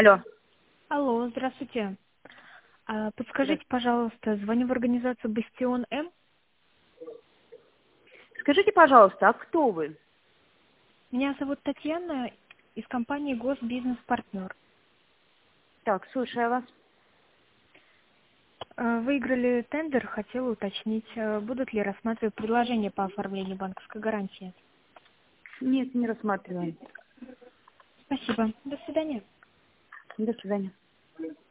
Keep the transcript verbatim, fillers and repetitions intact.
Алло. Алло, здравствуйте. А, Подскажите, Здравствуйте. пожалуйста, звоню в организацию «Бастион М». Скажите, пожалуйста, а кто вы? Меня зовут Татьяна из компании «Госбизнес-партнер». Так, слушаю вас. А, Выиграли тендер, хотела уточнить, а, будут ли рассматривать предложение по оформлению банковской гарантии. Нет, не рассматриваем. Спасибо. До свидания. До свидания.